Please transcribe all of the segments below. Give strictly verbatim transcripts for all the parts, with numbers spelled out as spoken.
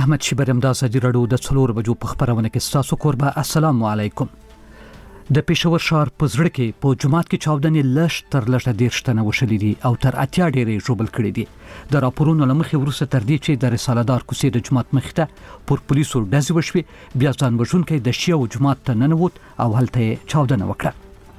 احمد شیبرم د ازادي راډیو د څلور بجو په خبرونه کې ستاسو کوربه. السلام علیکم. د پېښور ښار په زړه کې په جمعات کې چاودنې لږ تر لږه ډېر شتنه وشلې دي او تر اتیا ډېرې ژوبل کړي دي. د راپورونو لمخې وروسته تر دې چې د رساله دار کوڅې د جمعات مخې ته پر پولیسو ډزې وشوې، بیا ځان وژونکی د شیعو جمعات ته ننوت او هلته چاودنه وکړه.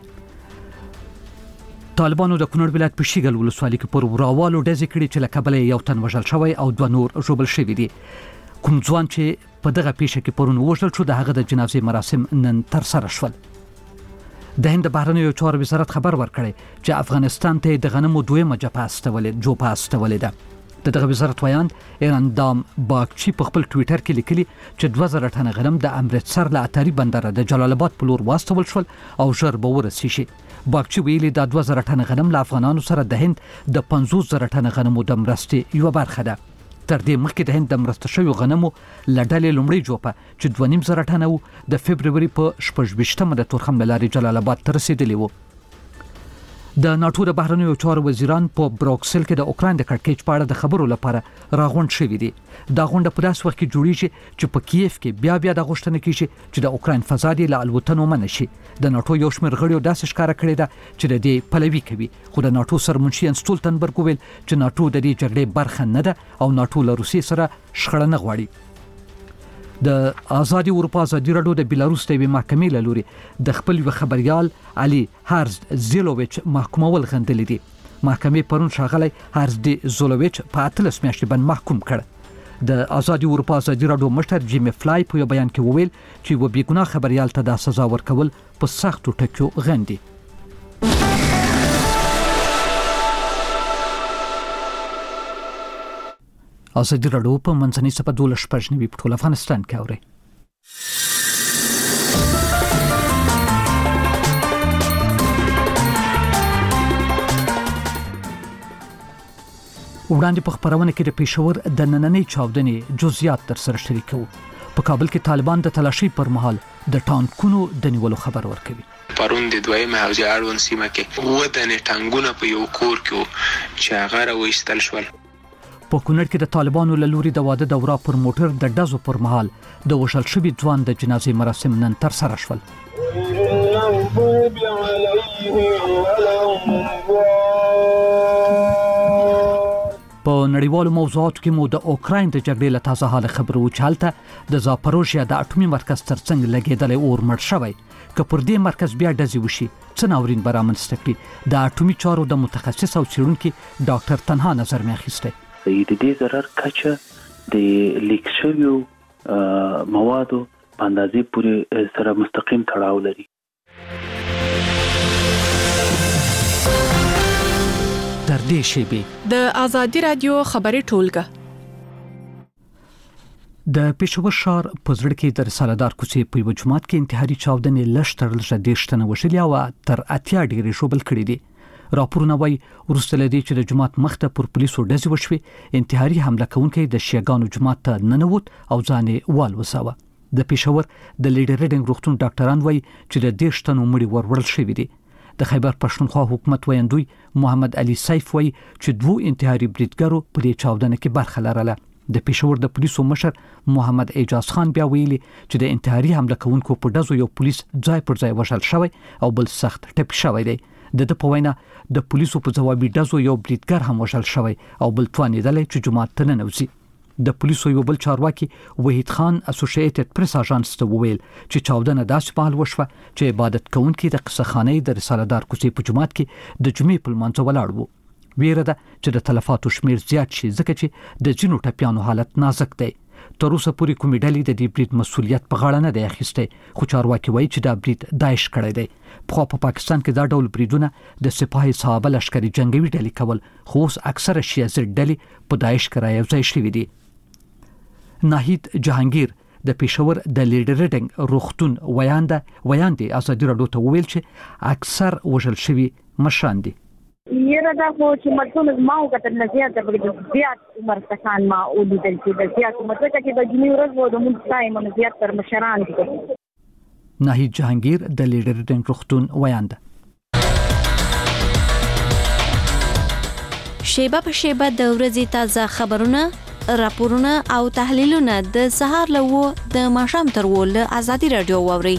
طالبانو د کونړ ولایت په شیګل ولسوالۍ کې پر وراوالو ډزې کړي چې له کبله یو تن وژل شوی او دوه نور ژوبل شوي دي. کوم ځوان چې په دغه پیښه کې پرون وژل شو د هغه د جنازې مراسم نن تر سره شول. د هند بهرنیو چارو وزارت خبر ورکړی چې افغانستان ته د غنمو دویمه جبهه استولې جوپه استولې ده. د دغه وزارت ویان ایران دام باغچی په خپل ټویټر کې لیکلي چې دوه زره ټنه غنم د امرتسر له اتاري بندر د جلال آباد په لور واستول شول او ژر به ورسي شي. باغچی ویلي د دوه زره ټنه غنم له افغانانو سره د هند د پنځوس زره ټنه غنمو د مرستې یوه برخه ده. تر دې مخکې د هند د مرسته شویو غنمو له ډلې لومړی جوپه چې دوه نیم زره ټنه و د فبروري په شپږ ویشتمه د تورخم له لارې جلال آباد ته رسېدلی و. د ناټو د بهرنیو چارو وزیران په بروکسل کې د اوکراین د کړکېچ په اړه د خبرو لپاره راغونډ شوي دي. دا غونډه په داسې وخت کې جوړیږي چې په کیف کې بیا بیا د غوښتنه کیږي چې د اوکراین فضا دې له الوتنو منع شي. د ناټو یو شمېر غړیو داسې ښکاره کړې ده چې د دې پلوي کوي، خو د ناټو سرمنشي یانس سټولتنبرګ وویل چې ناټو د دې جګړې برخه نه ده او ناټو له روسیې سره شخړه نه غواړي. د آزادي اروپا ازادي راډیو د بیلاروس د محکمې له لوري د خپل یو خبريال علي هارز زیلوویچ محکومول غندلې دي. محکمې پرون ښاغلی هارز دی زولوویچ په اتلس میاشتې باندې محکوم کړ. د آزادي اروپا ازادي راډیو مشر جیمی فلای په یو بیان کې وویل چې و بیګناه خبريال ته د سزا ورکول په سختو ټکیو غندي. ازادي راډیو په منځنۍ صفحه دولس شپږ نوي په ټول افغانستان کې اوري. وړاندې په خبرونه کې د پېښور د نننۍ چاودنې جزئیات در سره شریکو. په کابل کې طالبان د تلاشي پر مهال د ټانکونو د نیولو خبر ورکوي. پرون د دویمه حوزې اړوند سیمه کې اووه دانې ټانکونه په یو کور کې وو چې هغه راوایستل شول. په کونړ کې د طالبانو له لوري د واده دوره پر موټر د ډزو پر مهال د وژل شوي ځوان د جنازې مراسم نن تر سره شول. په نړیوالو موضوعاتو کې مو د اوکراین د جګړې له تازه حاله خبرو چې هلته د زاپروژیا د اټومي مرکز ترڅنګ لګېدلی اور مړ شوی. که پر دې مرکز بیا ډزې وشي څه ناورین به رامنځته کړي؟ د اټومي چارو د متخصص او څېړونکي ډاکټر تنها نظر مې اخیستی. د دې ضرر کچه د لیک شویو موادو په اندازې پورې سره مستقیم تړاو لري. تر دې شیبې د آزادي راډیو خبري ټولګه د پېښور ښار په زړه کې د رساله دار کوڅې په یوه جومات کې انتحاري چاودنې لږ تر لږه دېرش تنه وژلي او تر اتیا ډېرې ژوبل کړي دي. راپورونه وایي وروسته له دې چې د جومات مخ ته پر پولیسو ډزې وشوې، انتحاري حمله کوونکی د شیعګانو جومات ته ننوت او ځان یې والوځاوه. د پېښور د لیډر ریډنګ روغتون ډاکټران وایي چې د دېرش تنو مړي ور وړل شوي دي. د خیبر پښتونخوا حکومت ویاندوی محمد علي سیف وایي چې دوو انتحاري بریدګرو په دې چاودنه کې برخه لرله. د پېښور د پولیسو مشر محمد اعجاز خان بیا ویلي چې د انتحاري حمله کوونکو په ډزو یو پولیس ځای پر ځای وژل شوی او بل سخت ټپي شوی دی. د د په وینا د پولیسو په ځوابي ډزو یو بریدګر هم وژل شوی او بل توانېدلی چې جومات ته ننوځي. د پولیسو یو بل چارواکي وحید خان اسوسییټډ پریس اژانس ته وویل چې چاودنه داسې مهال وشوه چې عبادت کوونکي د قصه خانې د رساله دار کوڅې په جومات کې د جمعې په لمانځه ولاړ وو. ویره ده چې د تلفاتو شمیر زیات شي ځکه چې د ځینو ټپیانو حالت نازک دی. تر اوسه پورې کومې ډلې د دې برید مسؤلیت په غاړه نه دی اخیستی، خو چارواکي وایي چې دا برید داعش کړی دی. پخوا په پاکستان کې دا ډول بریدونه د سپاهي صحابه لښکرې جنګوي ډلې کول، خو اوس اکثره شیعه ضد ډلې په داعش کې رایوځای شوي دي. ناهید جهانگیر د پېښور د لیډر ریډنګ روغتون ویانده ویاندې ازادي راډیو ته وویل چې اکثر وژل شوي مشران دي. یره دا خو چې مرسوم ما وکتل نه زیات د زیات عمر کسان ما ولیدل چې د زیات عمر څخه چې د جمعې ورځ وو د مونږ ټایم نه زیات تر مشران دي. ناهید جهانگیر د لیډر ریډنګ روغتون ویانده. شیبه په شیبه د ورځې تازه خبرونه راپورونه او تحلیلونه د سهار له و د ماښام تر و له ازادي رادیو واوري.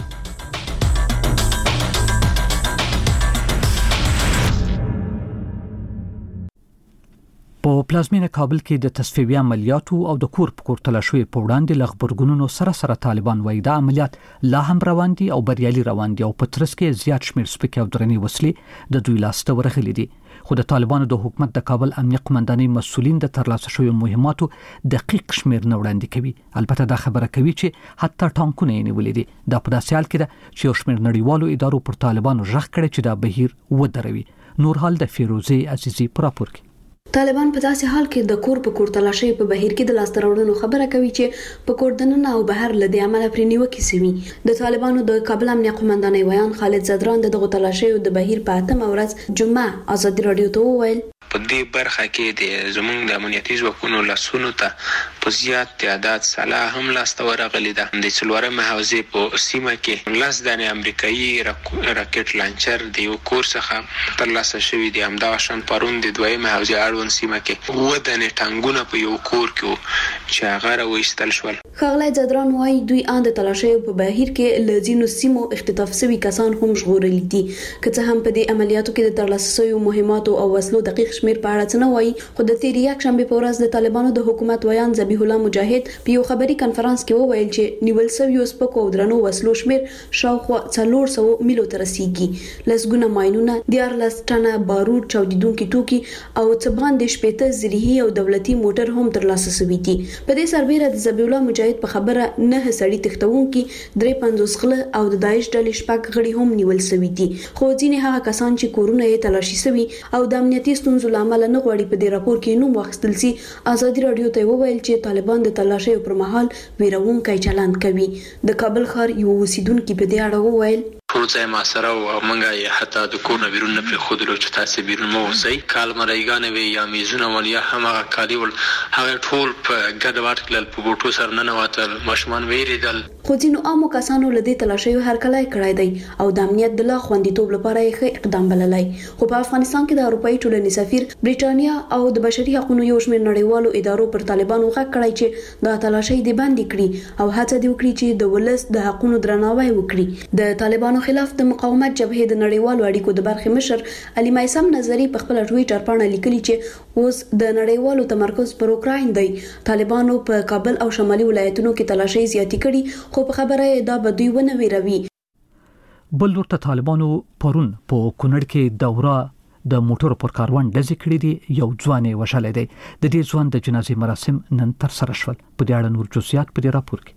په پلازمینه کابل کې د تصفیې عملیاتو او د کور په کور تلاشوي په وړاندې لغبرګونونو سره سره طالبان وایي دا عملیات لا هم روان دي او بریالي روان دي او په ترڅ کې زیات شمېر سپکې او درنې وسلې د دوی لاسته ورغلي دي. خو د طالبانو د حکومت د کابل امنیه قومندانۍ مسؤلین د ترلاسه شویو مهماتو دقیق شمېر نه وړاندې کوي. البته دا خبره کوي چې حتی ټانکونه یې نیولي دي. دا په داسې حال کې ده چې یو شمېر نړیوالو ادارو پر طالبانو غږ کړی چې دا بهیر ودروي. نور حال د فیروزي عزیزي پر راپور کې. طالبان په داسې حال کې د کور په کور تلاشي په بهیر کې د لاسته راوړنو خبره کوي چې په کور دننه او بهر لدی عمله پر نیوکه سوي. د طالبانو د کابل امنیه قومندانۍ ویان خالد زدران دغه تلاشي د بهیر په اتمه ورځ جمعه ازادي رادیو ته وویل په دې برخه کې د زمونږ د امنیتي ځواکونو لاسونو ته په زیات تعداد سلا هم لاسته ورغلي ده. د څلورمه حوزې په سیمه کې لاس دانې امریکایي راکټ لانچر د یو کور څخه ترلاسه شوی دی. همدغه شان پرون د دویمه حوزې اړوند سیمه کې اووه دانې ټانګونه په یو کور کې چې هغه راویستل شول. ښاغلی زدران وايي دوی ان د تلاشیو په بهیر کې له ځینو سیمو اختطاف شوي کسان هم ژغورلي دي. که څه هم په دې عملیاتو کې د ترلاسه شویو مهماتو او وسلو دقیق شمیر په اړه څه نه وایي، خو د تیر یک شنبه په ورځ د طالبانو د حکومت ویان ذبیح الله مجاهد په یو خبري کانفرنس کې وویل چې نیول شویو سپکو او درنو وسلو شمیر شاوخوا څلور سوه میلو ته رسیږي. لسګونه ماینونه، دیارلس ټنه بارود، چاودیدونکي توکي او څه باندې شپېته زرهي او دولتي موټر هم ترلاسه شوي دي. په دې سربېره د ذبیح الله مجاهد په خبره نه سړي تښتونکي، درې پنځوس غله او د داعش ډلې شپږ غړي هم نیول شوي دي. خو ځینې هغه کسان چې کورونه یې تلاشي شوي او د امنیتي ستونزو له امله نه غواړي په دې راپور کې نوم واخیستل شي، ازادي رادیو ته وویل چې طالبان د تلاشیو پر مهال ویرونکی چلند کوي. د کابل ښار یو اوسیدونکي په دې اړه وویل ټول ځای ما سره او منګه یې حتی د کور نه بیرون نه پرېښودلو چې تاسې بیرون مه اوسئ. کالمرایګانې وې یا میزونه ول یا هماغه کالي ول، هغه ټول په ګډ وډ کړل، په بوټو سره ننوتل، ماشومان ویرېدل. خو ځینو عامو کسانو له دې تلاشیو هرکلی کړی دی او د امنیت د لا خوندیتوب لپاره یې ښه اقدام بللی. خو په افغانستان کې د اروپایي ټولنې سفیر، برېټانیا او د بشري حقوقو یو شمېر نړیوالو ادارو پر طالبانو غږ کړی چې دا تلاشۍ دې بندې کړي او هڅه دې وکړي چې د ولس د حقوقو درناوی وکړي. د طالبانو خلاف د مقاومت جبهې د نړیوالو اړیکو د برخې مشر علي مایسم نظری په خپل ټویټر باندې لیکلي چې اوس د نړیوالو تمرکز پر اوکراین دی. طالبانو په کابل او شمالي ولایتونو کې تلاشۍ زیاتې کړي، خو په خبره یې دا به دوی ونه ویروي. بل ورته طالبانو پرون په کونړ کې دوره د موټرو پر کاروان ډزې کړې دي. یو ځوان یې وژلی دی. د دې ځوان د جنازې مراسم نن تر سره شول. په دې اړه نور جزئیات په دې راپور کې.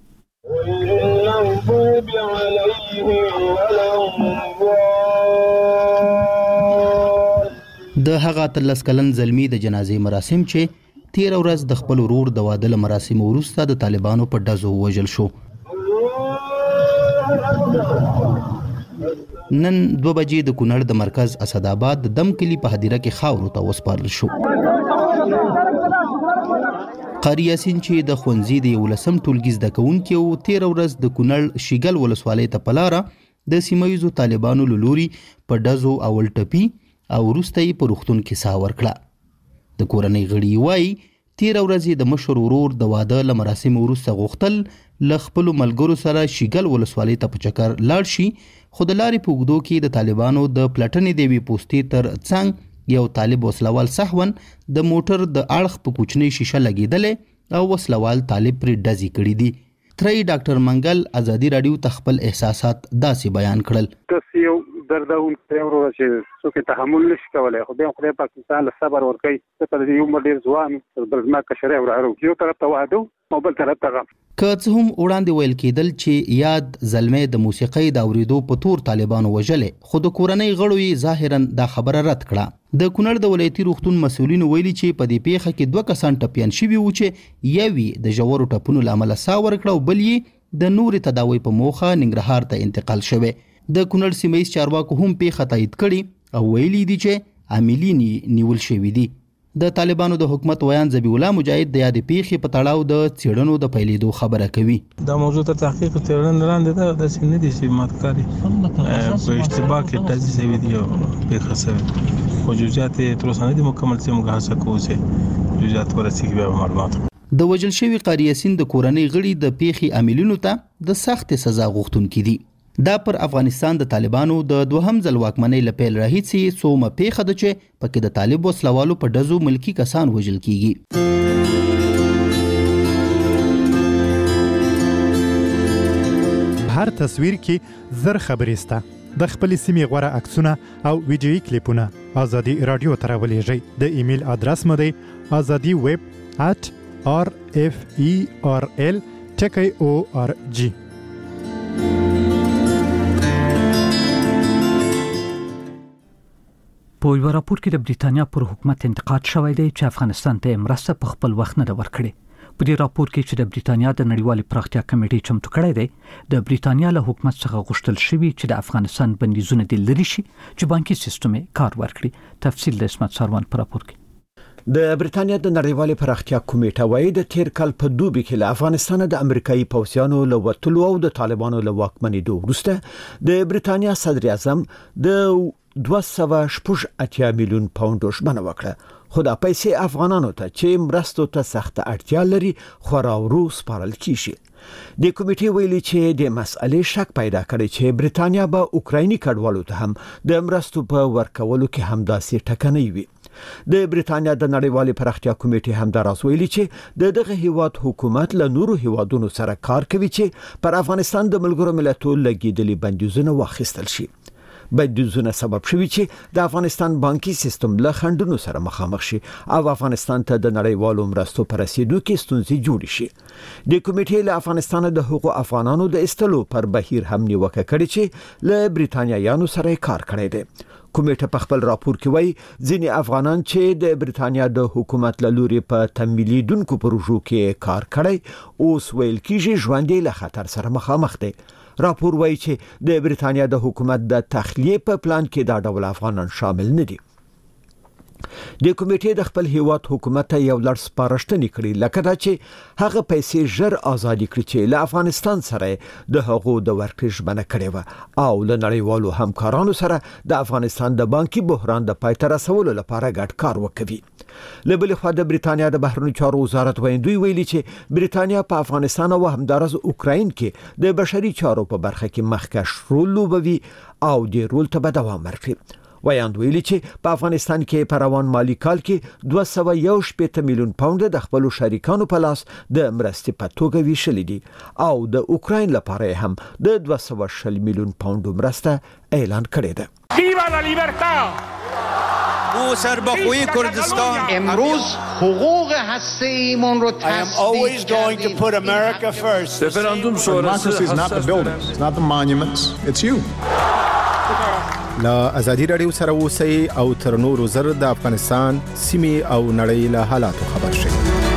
د هغه اتلس کلن زلمی د جنازې مراسم چې تیر ورځ د خپل ورور د واده له مراسمو وروسته د طالبانو په ډزو وژل شو. نن دو بجې د کونړ د مرکز اسداباد د دم کلی په هدیره کې خاورو ته وسپارل شو. قاری یاسین چې د ښوونځي د یولسم ټولګي زده کوونکی و، تیر ورځ د کونړ شیګل ولسوالۍ ته په لاره د سیمه ییزو طالبانو له لوري په ډزو او ولټپي او وروسته یې په روغتون کې ساه ورکړه. د کورنۍ غړي وایي تیر ورځ د مشر ورور د واده له مراسمو وروسته غوښتل له خپلو ملګرو سره شیګل ولسوالۍ ته په چکر لاړ شي، خو د لارې په اوږدو کې د طالبانو د پلټنې د یوې پوستې تر څنګ یو طالب وسلوال سهون د موټر د اړخ په کوچنۍ شیشه لګېدلې او وسلوال طالب پرې ډزې کړي دي. ترې ډاکټر منګل ازادي رادیو ته خپل احساسات داسې بیان کړل. تاسو یو دردونکی ورور چې څوک تحمل نشي کولای، خو بیا خدای پاک انسان له صبر ورکوي. ځکه د یو عمر ډېر ځوان بل زما کشرۍ وراره یو طرف ته واده او بل طرف ته غم. که څه هم وړاندې ویل کېدل چې یاد زلمی د موسیقۍ د اورېدو په تور طالبانو وژلې، خو د کورنۍ غړو یې ظاهرا دا خبره رد کړه. د کونړ د ولایتي روغتون مسؤلینو ویلي چې په دې پیښه کې دوه کسان ټپیان شوي وو چې یو یې د ژورو ټپونو له امله ساه ورکړه او بل یې د نورې تداوۍ په موخه ننګرهار ته انتقال شوی. د کونړ سیمه ییز چارواکو هم پیښه تایید کړې او ویلي دي چې عاملین نیول شوي دي. د طالبانو د حکومت ویان ذبیح الله مجاهد د یادې پیښې په تړاو د څېړنو د پیلېدو خبره کوي. دا موضوع تر تحقیق او څېړنې لاندې ده. داسې نه دي چې ماتکاري په اشتباه کې ډزې شوي دي او پیښه شوې، خو جزئیات یې تر اوسه نه دي مکمل چې موږ هڅه کوو چې جزئیات ورسېږي بیا معلومات. د وژل شوی قاری یاسین د کورنۍ غړي د پیښې عاملینو ته د سخت سزا غوښتونکي دي. دا پر افغانستان د طالبانو د دوهم ځل واکمنۍ له پیل راهیسې څومره پیښه ده چې پکې د طالب وسلوالو په ډزو ملکی کسان وژل کیږي. هر تصویر کې زر خبرې سته. د خپلې سیمې غوره عکسونه او ویډیویي کلیپونه ازادي رادیو ته راولېږئ. د ایمیل ادرس مو دی ازادي ویب ات آر اف ای آر ال ټکی او آر جی. په یو راپور کې د بریټانیا پر حکومت انتقاد شوی دی چې افغانستان ته مرسته په خپل وخت نه ده ورکړې. په دې راپور کې چې د بریټانیا د نړیوالې پراختیا کمیټې چمتو کړی دی، د بریټانیا له حکومت څخه غوښتل شوی چې د افغانستان بندیزونه د لری شي چې بانکي سیستم کار ورکړي. تفصیل د اسمت ساروان پر راپور کې. د بریټانیا د نړیوالې پراختیا کمیټه وايي د تیر کال په دوبي کې له افغانستان د امریکایي پوځیانو له وټلو او د طالبانو له واکمنېدو وروسته د بریټانیا صدر اعظم د دوه سوه شپږ اتیا میلیون پاونډ ژمنه وکړه، خو دا پیسې افغانانو ته چې مرستو ته سخت اړتیا لري خورا ورو سپارل کیږي. د کمیټې ویلي چې د مسئلې شک پیدا کړي چې بریټانیا به اوکرایني کډوالو ته هم د مرستو په ورکولو کې همداسې ټکنۍ وي. د بریټانیا د نړیوالې پراختیا کمیټې هم دا راز ویلي چې د دغه هیواد حکومت له نورو هیوادونو سره کار کوي چې پر افغانستان د ملګرو ملتونو لګیدلي بندیزونه واخیستل شي. بندیزونه سبب شوي چې د افغانستان بانکي سیستم له خنډونو سره مخامخ شي او افغانستان ته د نړیوالو مرستو پر رسیدو کې ستونزې جوړې شي. د کمیټې له افغانستان د حقوقو افغانانو د استلو پر بهیر هم نیوکه کړې چې له بریټانیایانو سره کار کړی دی. کمیټه په خپل راپور کې وایي ځینې افغانان چې د بریټانیا د حکومت له لوري په تمویلیدونکو پروژو کې کار کړی اوس ویل کېږي ژوند له خطر سره مخامخ دی. راپور وایي چې د بریټانیا د حکومت د تخلیه په پلان کې دا ډول افغانان شامل نه دي. د کمیټې د خپل هیواد حکومت ته یو لړ سپارښتنې کړې، لکه دا چې هغه پیسې ژر آزادي کړي چې له افغانستان سره د هغو د ورکړې ژمنه کړې وه او له نړیوالو همکارانو سره د افغانستان د بانکي بحران د پای ته رسولو لپاره ګډ کار وکوي. له بلې خوا د بریټانیا د بهرنیو چارو وزارت ویندوی ویلي چې بریټانیا په افغانستان او همدارس اوکراین کې د بشري چارو په برخه کې مخکښ رول لوبوي او د رول ته به دوام ورکړي. ویاند ویلي چې په افغانستان کې په روان مالی کال کې دوه سوه یو شپېته میلیون پاونډ د خپل شریکانو په لاس د مرستې په توګه ویشلې دي او د اوکراین لپاره هم د دوه سوه شل میلیون پاونډ مرسته اعلان کړې ده. ویوا لا لیبرتا! او سربخوی کردستان امروز حقوق هسته‌ایمون رو تصدیق کردیم. رفراندوم شورای is not the buildings, it's not the monuments, it's you. لا ازادي رادیو سره اوسئ او تر نورو زر د افغانستان سیمې او نړۍ له حالاتو خبر شئ.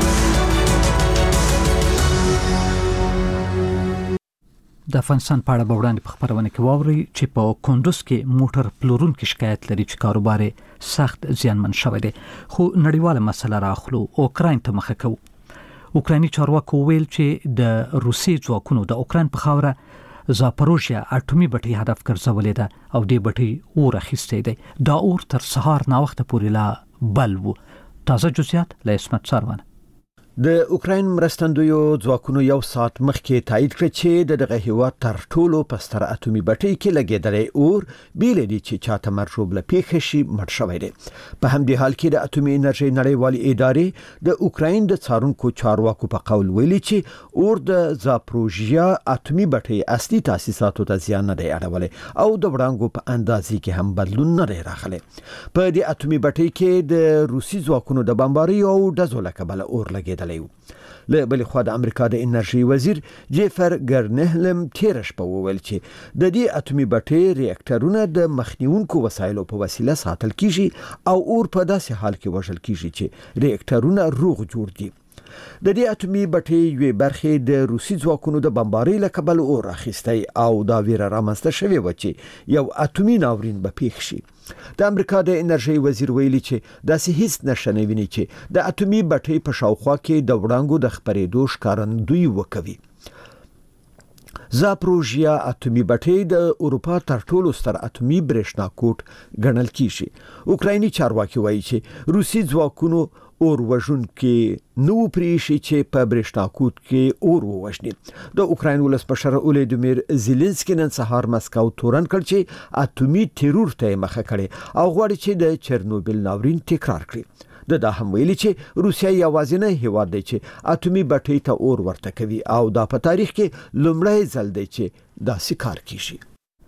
د افغانستان په اړه به وړاندې په خبرونه کې واوري چې په کندوز کې موټر پلورونکو شکایت لري چې کاروبار سخت زیانمن شوی دی، خو نړیواله مسله راخلو اوکراین ته مخه کوي. اوکرایني چارواکو ویل چې د روسي ځواکونو د اوکراین په خاوره زاپروژیا اټومي بټۍ هدف ګرځولې ده او دې بټۍ اور اخیستی دی. دا اور تر سهار ناوخته پورې لا بل و. تازه جزئیات له اسمت ساروان. د اوکراین مرستندویو ځواکونو یو ساعت مخکې تایید کړ چې د دغه هیواد تر ټولو په ستر اټومي بټۍ کې لګېدلی اور بیل دي چې چاته مرجوب له پیښې شي مړ شوی دی. په همدې حال کې د اټومي انرژۍ نړیوالې ادارې د اوکراین د څارونکو چارواکو په قول ویلي چې اور د زاپروژیا اټومي بټۍ اصلي تاسیساتو ته زیان نه دی اړولی او د وړانګو په اندازې کې هم بدلون نه دی راغلی. په دې اټومي بټۍ کې د روسي ځواکونو د بمباریو او ډزو له کبله اور لګېدلی. له بلې خوا د امریکا د انرژي وزیر جیفر ګرنهلم تیر شپه وویل چې د دې اټومي بټۍ ریاکټرونه د مخنیونکو وسایلو په وسیله ساتل کیږي او اور په داسې حال کې وژل کیږي چې ریاکټرونه روغ جوړ دي. د دې اټومي بټۍ یوې برخې د روسي ځواکونو د بمبارۍ له کبله اور اخیستی او دا ویره رامنځته شوې وه چې یو اټومي ناورین به پیښ شي. د امریکا د انرژۍ وزیر ویلي چې داسې هیڅ نښه نه ویني چې د اټومي بټۍ په شاوخوا کې د وړانګو د خپرېدو ښکارندویي وکوي. زاپروژیا اټومي بټۍ د اروپا تر ټولو ستر اټومي برېښنا کوټ ګڼل کیږي. اوکرایني چارواکي وایي چې روسي ځواکونو اور وژونکي نو پریشي چې په برېښنا کود کې اور ووژني. د اوکراین ولسمشر ولادیمیر زيلنسکي نن سهار مسکو تورن کړ چې اټومي تیرور ته مخه کړي او غواړي چې د چرنوبیل ناورین تکرار کړي. د دا هم ویلي چې روسیا یوازینی هیواد دی چې اټومي بټۍ ته اور ورته کوي او دا په تاریخ کې لومړی ځل دی چې دا سکار کیږي.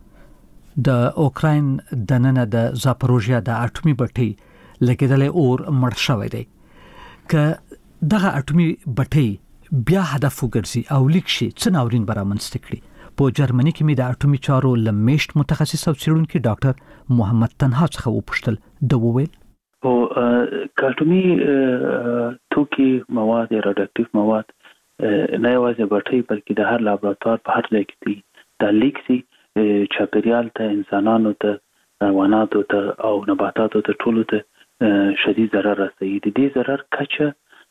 د اوکراین د نن د زاپروژیا د اټومي بټۍ لګیدلې اور مړ شوی دی. که دغه اټومي بټۍ بیا هدف وګرځي او لیک شي څه ناورین برامنځته کړي. په جرمني کې مې د اټومي چارو لمیشت متخصص او څېړونکي ډاکټر محمد تنها څخه وپوښتل. د وویل او کاټومي توکي مواد راډیواکټیو مواد نه یوازې بټۍ بلکې د هر لابراتوار په هر ځای کې دي. دا لیک سي چاپیریال ته انسانانو ته حیواناتو ته او نباتاتو ته ټولو ته شدید ضرر رسوي. د دې ضرر کچه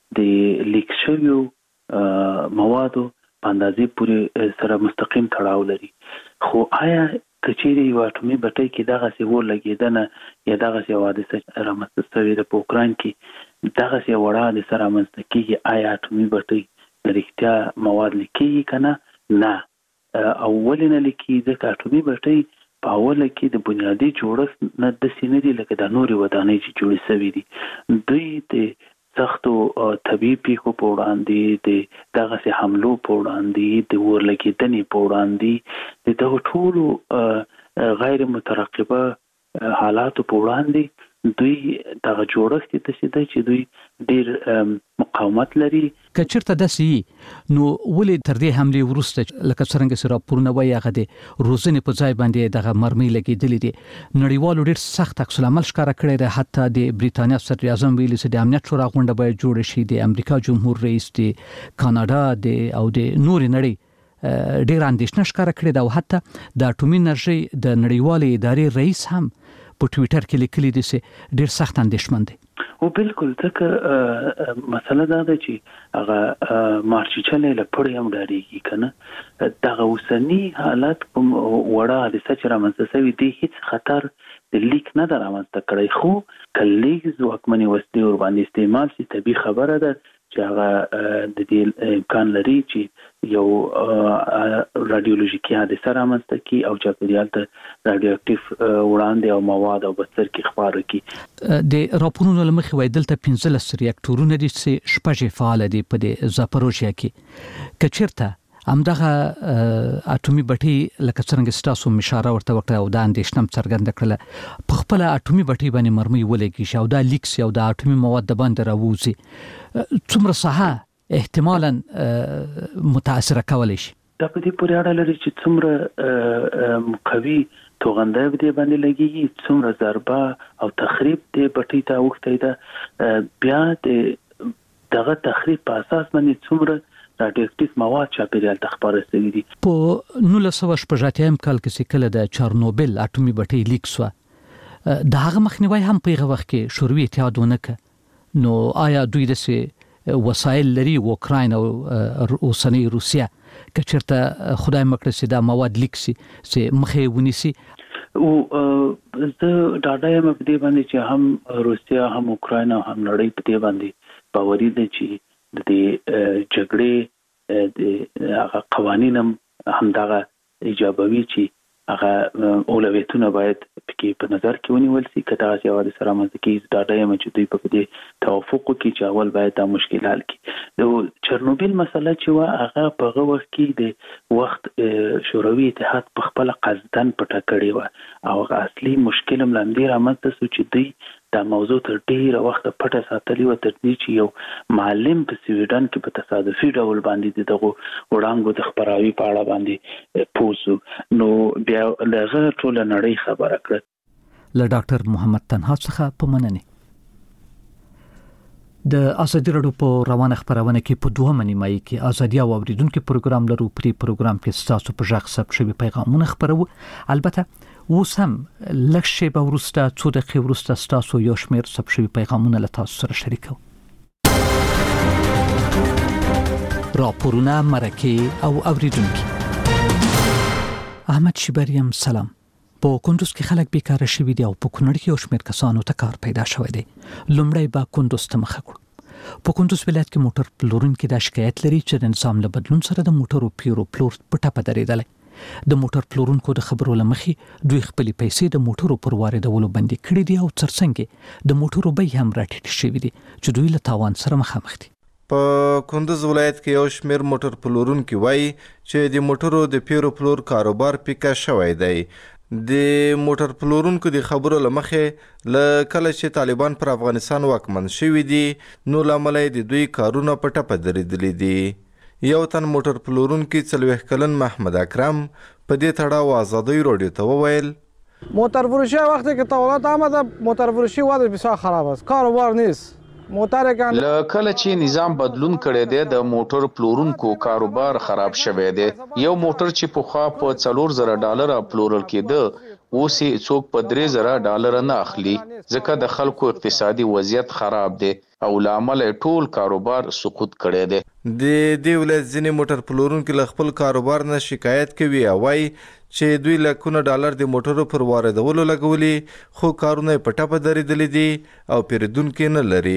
د لیک شویو موادو په اندازې پورې سره مستقیم تړاو لري. خو آیا کچېری یو اټومي بټۍ کې دغه سی ور لګیدنه یا دغه سی حادثه رامنځته شوې د اوکراین کې دغه سی وړا د سره رامنځته کیږي؟ آیا اټومي بټۍ د رښتیا مواد لیکي کنه؟ نه. اول نه لیکي ځکه اټومي بټۍ په اوله کې د بنیادی جوړښت نه د سینې دی لکه د نوري ودانۍ چې جوړې شوې دي. دوی د سختو طبيعي پیښو په وړاندې د دغه سي حملو په وړاندې د ورلګیدنې په وړاندې د دغه ټولو غیر مترقبه حالاتو په وړاندې دوی دغه جوړښت ته سي چې دوی ډیر مقاومت لري. کچرته داسي نو ولې تر دې حمله ورسته لکه څنګه سره راپورونه وایي هغه د روزنې په ځای باندې دغه مرمۍ لګیدلې دي. نړیوالو ډیر سخت عکس العمل ښکارا کړی دی. حتی د بریتانیا صدر اعظم ویلي چې د امنیت شورا غونډه باید جوړ شي. د امریکا جمهور رئیس دی کاناډا دی او د نور نړۍ ډیر اندېښنه ښکارا کړې ده او حتی د اټومي انرژي د نړیوالې ادارې رئیس هم په ټوئیټر کې لیکلي دي چې ډیر سخت اندېښمن دي. او بالکل ځکه مسله دا ده چې هغه مارچچلې له پړې هم ډاریږي کنه. دغه اوسنی حالت وړه د سچ رامنځته شوی دی هیڅ خطر د لیک نه درامنځته کړی. خو کلیګ ځواکمنې وسلې ور باندې استعمال سي طبي خبره ده چې هغه د دې امکان لري چې یو رادیولوژیکي حادثه رامنځته کی او چاپیریال ته رادیواکټیو وړاندې او مواد او بستر کې خبره کی. د راپورونو لمخې وای دلته پنځلس ریاکټورونه دي چې شپږ فعال دي په د زاپروژیا کې. کچیرته همدغه اټومي بټۍ لکه څنګه ستاسو مشاره ورته وکړه او دا اندېښنه څرګنده کړله په خپل اټومي بټۍ باندې مرمۍ ولګي او دا لیکس او دا اټومي مواد د باندې راوځي، څومره ساحه احتمالاً متاثر کولای شي؟ دا په دې پورې اړه لري چې څومره قوي توغنده دې باندې لګي، څومره ضربه او تخریب دې بټۍ ته وخته ده، بیا د دغه تخریب په اساس باندې څومره راډیواکټیو مواد چاپیریال ته خبره شوی دي. په نولس سوه شپږ اتیا کال کې کله د چارنوبل اټومي بټۍ لیک شو، د هغه مخنیوي هم په هغه وخت کې شوروي اتحاد ونه کړ. نو آیا دوی د وسایل لري اوکراین او اوسنۍ روسیا که چېرته خدای مکړه چې دا مواد لیک شي چې مخې ونیسي؟ او زه ډاډه یم په دې باندې چې هم روسیا هم اوکراین هم نړۍ په دې باندې باوري دي چې د دې جګړې د هغه قوانین هم دغه ایجابوي چې هغه اولویتونه باید پکې په نظر کې ونیول شي. که دغه یو د سره مزه کې ډاډه یم چې دوی په دې توافق وکړي چې اول باید دا مشکل حل کړي. د چرنوبیل مسله چې وا هغه په هغه وخت کې د وخت شوروي اتحاد په خپل قصدن پټه کړې و او اصلي مشکل هم لاندې رامنځته شو چې دوی دا موضوع تر ډیره وخت پټه ساتلې و تر دې چې یو معلم په سویډن کې په تصادفي ډول باندې دغه وړانګو د خبراوي په اړه باندې پوسو. نو بیا لغه ټول نړۍ خبره کړه. له ډاکټر محمد تنها څخه په مننه. د ازادي راډیو په روانه خبرونه کې په دوه منیمای کې ازادي او اوریدونکو پروګرام لرو. پری پروګرام کې تاسو په ژغ سب شوی پیغامونه خبرو. البته اوس هم لږ شیبه وروسته څو دقیقې وروسته تاسو یو شمېر سب شوی پیغامونه له تاسو سره شریکو. راپورونه، مرکه او اوریدونکو. احمد شیبریم سلام. په کندوز کې خلک بیکاره شوي دي او په کونړ کې یو شمېر کسانو ته کار پیدا شوی دی. لومړی به کندوز ته مخه کړو. په کندوز ولایت کې موټر پلورونکي د شکایت لري چې د نظام له بدلون سره د موټرو پیرو پلور په ټاپه درېدلی. د موټر پلورونکو د خبرو له مخې دوی خپلې پیسې د موټرو پر واردولو بندي کړې دي او ترڅنګ د موټرو بیې هم راټیټې شوې دي چې دوی له تاوان سره مخامخ دي. په کندوز ولایت کې یو شمېر موټر پلورونکي وایي چې د موټرو د پیرو پلور کاروبار پیکه شوی دی. د موټر پلورونکو د خبرو له مخې له کله چې طالبان پر افغانستان واکمن شوي دي نو له امله د دوی کارونه په ټپه درېدلي دي. یو تن موټر پلورونکي څلوېښت کلن محمد اکرم په دې تړاو آزادۍ راډیو ته وویل موتر فروشی وقتی که تولد آمده موتر فروشی وضع بسیار خراب است، کاروبار نیست. له کله چې نظام بدلون کړی دی د موټر پلورونکو کاروبار خراب شوی دی. یو موټر چې پخوا په څلور زره ډالره پلورل کېده اوس یې څوک په درې زره ډالره نه اخلي ځکه د خلکو اقتصادي وضعیت خراب دی او له امله ټول کاروبار سقوط کړی دی. د دې ولایت ځینې موټر پلورونکي له خپل کاروبار نه شکایت کوي او وایي چې دوی لکونه ډالر د موټرو پر واردولو لګولي خو کارونه یې په ټپه درېدلي دي او پیرودونکي نه لري.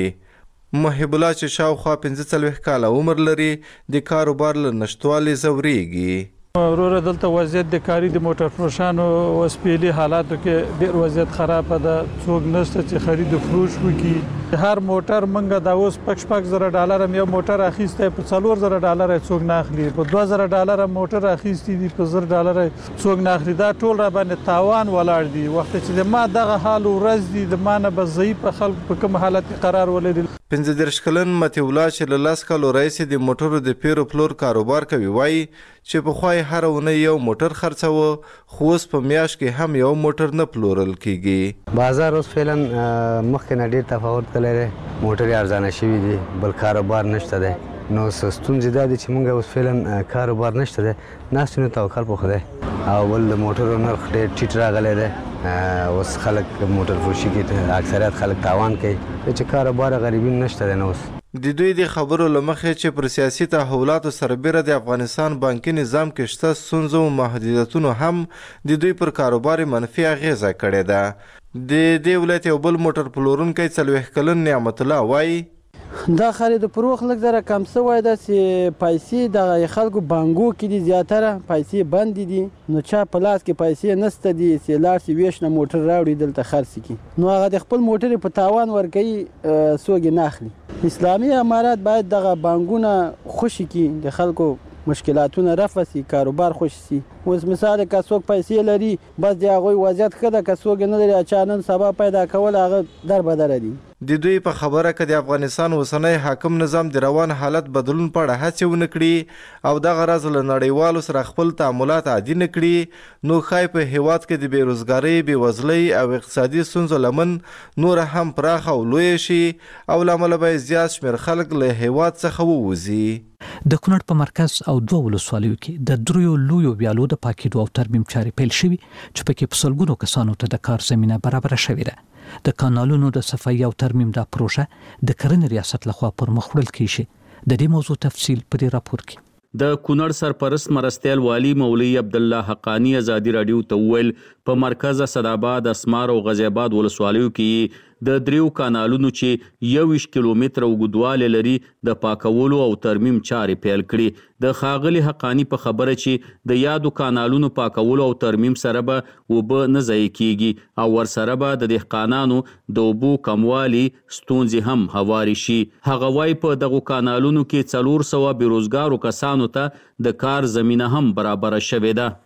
محب الله چې شاوخوا پنځه څلوېښت کاله عمر لري د کاروبار له نشتوالي ځورېږي. وروره دلته وضعیت د کاري د موټر فروشانو اوس پیلي حالاتو کې ډېر وضعیت خرابه ده. څوک نشته چې خرید و فروش وکړي. هر موټر منګه دا اوس پک شپږ زره ډالر هم یو موټر اخیستی په څلور زره ډالر څوک نه اخلي. په دوه زره ډالر موټر اخیستی دي په زر ډالر څوک نه اخلي. دا ټول را باندې تاوان ولاړ دي. وخت چې د ما دغه حال ورځ دي د ما نه به ضعیف خلک په کوم حالت قرار ولري. پنځه دېرش کلن مطیع الله چې له لس کالو راهیسې د موټرو د پیرو پلور کاروبار کوي وایي چې پخوا یې هره اونۍ یو موټر خرڅاوه خو اوس په میاشت کې هم یو موټر نه پلورل کیږي. بازار اوس فعلا مخکې نه ډېر تفاوت کړی دی. موټرې ارزانه شوي دي بل کاروبار نشته دی. نو ستونزې دا دي چې موږ اوس فعلا کاروبار نشته دی. ناستو نه توکل په خدای او بل د موټرو نرخ ډېر ټیټ راغلی دی. اوس خلک موټر فروشي کې اکثریت خلک تاوان کوي چې کاروبار غریبي نشته دی. نو اوس د دوی د خبرو له مخې چې پر سیاسي تحولاتو سربیره د افغانستان بانکي نظام کې شته ستونزو او محدودیتونو هم د دوی پر کاروبار منفي اغیزه کړې ده. د دې ولایت یو بل موټر پلورونکی څلوېښت کلن نعمت الله وایي دا خرید و فروخت لږ ذره کم شوی ده چې پیسې د خلکو بانکو کې دي زیاتره پیسې بندې دي. نو چا په لاس کې پیسې نشته دي چې لاړ شي ویش نه موټر راوړي دلته خرڅ کړي نو هغه د خپل موټر په تاوان ورکوي څوک یې نه اخلي. اسلامي امارات باید دغه بانکونه خوشي کړي د خلکو مشکلاتونه رفع شي کاروبار خوش شي. اوس مثال که څوک پیسې لري بس د هغوی وضعیت ښه ده که څوک یې نه لري اچا نن سبا پیدا کول هغه در بدره دي. د دوی په خبره که د افغانستان اوسنی حاکم نظام د روان حالت بدلون په اړه هڅې ونه کړي او دغه راز له نړیوالو سره خپل تعاملات عادي نه کړي نو ښایي په هیواد کې د بېروزګارۍ بېوزلۍ او اقتصادي ستونزو لمن نوره هم پراخه او لویه شي او له امله به زیات شمېر خلک له هیواد څخه ووځي. د کونړ په مرکز او دوه ولسوالیو کې د دریو لویو ویالو د پاکېدو او ترمیم چارې پیل شوي چې پکې په سلګونو کسانو ته د کار زمینه برابره شوې ده. د کانالونو د صفایي او ترمیم دا پروژه د کرنې ریاست لخوا پر مخ وړل کیږي. د دې موضوع تفصیل په دې راپور کې. د کونړ سرپرست مرستیال والی مولوی عبدالله حقانی ازادي رادیو ته وویل په مرکز صداباد اسمار او غازی آباد ولسوالیو کې د دریو کانالونو چې یویشت کیلومتره اوږدوالی لري د پاکولو او ترمیم چارې پیل کړي. د ښاغلي حقانی په خبره چې د یادو کانالونو پاکولو او ترمیم سره به اوبه نه ضایع کیږي او ورسره به د دهقانانو د اوبو کموالي ستونزې هم هواري شي. هغه وایي په دغو کانالونو کې څلور سوه بېروزګارو کسانو ته د کار زمینه هم برابره شوې ده.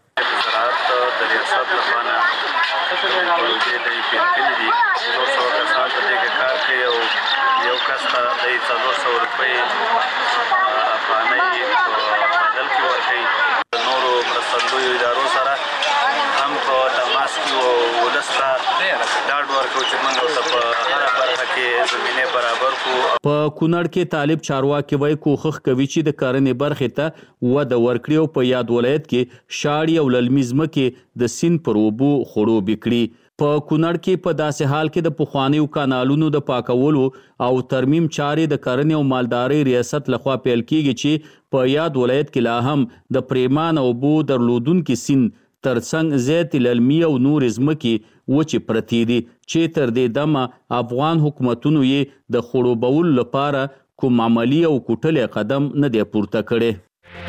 په کونړ کې طالب چارواکي وایي کوښښ کوي چې د کرنې برخې ته وده ورکړي او په یاد ولایت کې شاړې او للمي ځمکې د سیند پر اوبو خړوبې کړي. په کونړ کې په داسې حال کې د پخوانیو کانالونو د پاکولو او ترمیم چارې د کرنې او مالدارۍ ریاست لخوا پیل کیږي چې په یاد ولایت کې لا هم د پریمان اوبو درلودونکي سیند ترڅنګ زیات للمي او نور ځمکې وچې پرتې دي چې تر دې دمه افغان حکومتونو یې د خړوبولو لپاره کوم عملی او کوټلې قدم نه دی پورته کړی.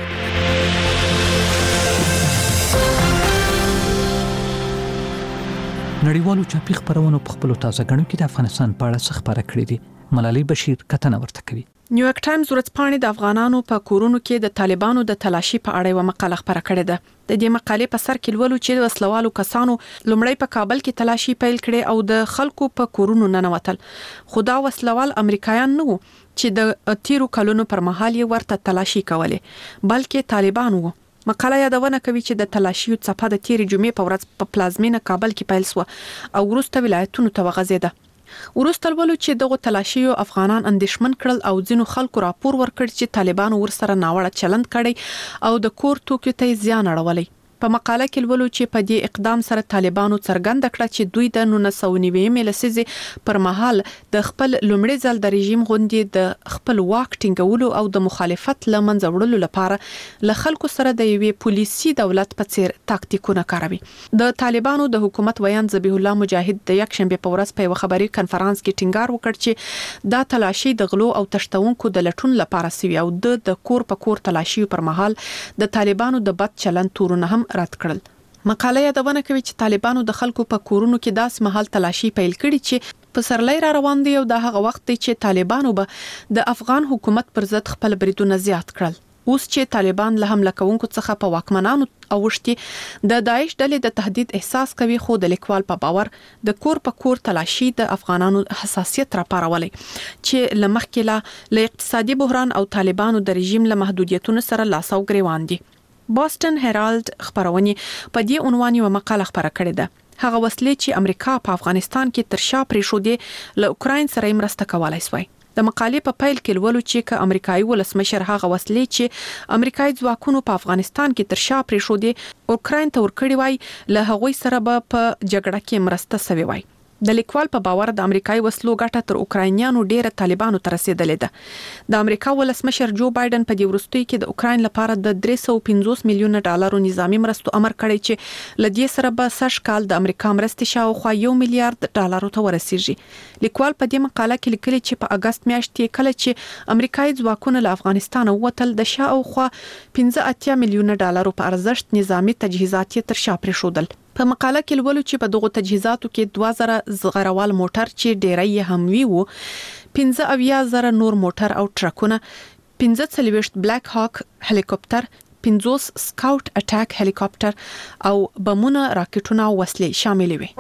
نړیوالو چاپی خبرونو په خپل تازه غنو کې د افغانستان په اړه څه خبره کړې دي. ملالۍ بشیر کتنه ورته کوي. نیویارک ټایمز ورځپاڼې د افغانانو په کورونو کې د طالبانو د تلاشي په اړه یو مقاله خبره کړې ده. د دې مقالې په سر کې لولو چې وسلوالو کسانو لومړی په کابل کې تلاشي پیل کړي او د خلکو په کورونو ننوتل. خدا وسلوال امریکایان نه وو چې د تیرو کلونو پر مهال یې ورته تلاشي کوله، بلکې طالبان وو. مقاله یادونه کوي چې د تلاشي څپه د تیرې جمعې په ورځ په پلازمینه کابل کې پیل شو او وروسته ولایتونو ته وغځیده. وروسته ولو چې دغه تلاشي افغانان اندېښمن کړل او ځینو خلکو راپور ورکړ چې طالبانو ورسره ناوړه چلند کړي او د کور توکو ته زیان اړولی. په مقاله کې ولولو چې په دې اقدام سره طالبانو څرګند کړه چې دوی د نولس سوه نوي لسیزې پر مهال د خپل لومړي ځل د رژیم غونډې د خپل واک ټینګولو او د مخالفت لمنځه وړلو لپاره له خلکو سره د یوې پولیسي دولت په څیر تاکتیکونه کاروي. د طالبانو د حکومت ویان ذبیح الله مجاهد د یک شنبه په ورځ په یو خبري کانفرنس کې ټینګار وکړ چې دا تلاشي د غلو او تشتونکو د لټون لپاره سوي او د کور په کور تلاشي پر مهال د طالبانو د بد چلند تورونه هم رد کړل. مقاله یادونه کوي چې طالبانو د خلکو په کورونو کې داس محل تلاشي پیل کړي چې په سرلۍ را روان دي او د هغه وخت چې طالبانو به د افغان حکومت پر ضد خپل بریدونه زیات کړل. اوس چې طالبان له حمله کوونکو څخه په واکمنانو اوښتي د داعش ډلې د تهدید احساس کوي، خو د لیکوال په باور د کور په کور تلاشي د افغانانو حساسیت راپارولې چې لمخکې له اقتصادي بحران او طالبانو د رژیم له محدودیتونو سره لاس او ګریوان دي. بوسټن هیرالد خبرونه په دې عنوان یو مقاله خبره کړې ده. هغه وسلې چې امریکا په افغانستان کې تر شا پرې شو دي له اوکراین سره مرسته کولای شوی. د مقالې په پیل کې لولو چې ک امریکایي ولسمشر هغه وسلې چې امریکایي ځواکونو په افغانستان کې تر شا پرې شو دي اوکراین ته ورکړي وای له هغوی سره به په جګړه کې مرسته سوي وای. د لیکوال په باور د امریکایي وسلو ګټه تر اوکراینیانو ډیره طالبانو ته رسیدلې ده. د امریکا ولسمشر جو بایدن په دې وروستي کې د اوکراین لپاره د درې سوه پنځوس میلیونه ډالرو نظامی مرستو امر کړی چې لدې سره به سږ کال د امریکا مرستې شاوخوا یو میلیارډ ډالرو ته ورسیږي. لیکوال په دې مقاله کې لیکلي چې په اگست میاشت کې کله چې امریکایي ځواکونه له افغانستان ووتل د شاوخوا پنځه اتیا میلیونه ډالرو په ارزښت نظامی تجهیزات تر شا پرېښودل. په مقاله کې لولو چې په دغه تجهیزاتو کې دوه زره زغروال موټر چې ډیری هم وی وو، پنځه اویا زره نور موټر او ټرکونه، پنځه څلوېښت بلیک هاک هلیکوپټر، پنځوس سکاوټ اټاک هلیکوپټر او بمونه، راکټونه او وسلې شامل وي.